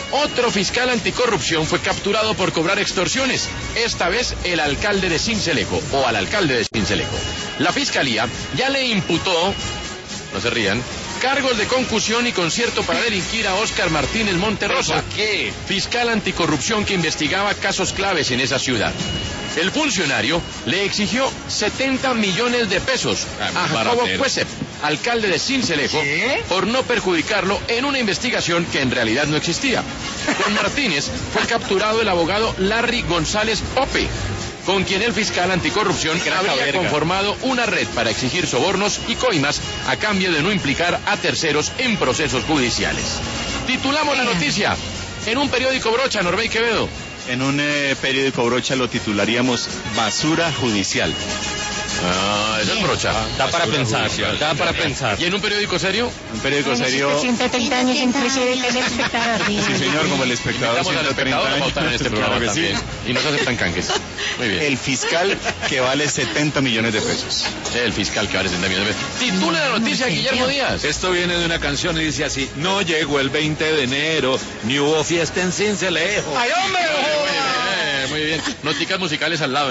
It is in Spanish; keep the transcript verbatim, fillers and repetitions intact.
Otro fiscal anticorrupción fue capturado por cobrar extorsiones, esta vez el alcalde de Sincelejo, o al alcalde de Sincelejo. La fiscalía ya le imputó, no se rían, cargos de concusión y concierto para delinquir a Óscar Martínez Monterrosa. ¿Por qué? Fiscal anticorrupción que investigaba casos claves en esa ciudad. El funcionario le exigió setenta millones de pesos a Jacobo Cuesep, alcalde de Sincelejo, ¿Qué? por no perjudicarlo en una investigación que en realidad no existía. Con Martínez fue capturado el abogado Larry González Pope, con quien el fiscal anticorrupción habría verga. conformado una red para exigir sobornos y coimas a cambio de no implicar a terceros en procesos judiciales. Titulamos la noticia en un periódico brocha, Norbey Quevedo. En un eh, periódico brocha lo titularíamos Basura Judicial. Ah, esa es brocha. Da para pensar, judicial. da para pensar. ¿Y en un periódico serio? Un periódico serio. ciento treinta años en presidencia del espectador. Sí, señor, como el espectador. Invitamos al espectador a votar en este programa Claro que sí. también. Y no se aceptan canjes. Muy bien. El fiscal que vale setenta millones de pesos. El fiscal que vale setenta millones de pesos. Titula la noticia Guillermo Díaz. Esto viene de una canción y dice así: no llegó el veinte de enero, ni hubo fiesta en Sincelejo. ¡Ay, hombre! Muy bien, muy bien. Noticas musicales al lado.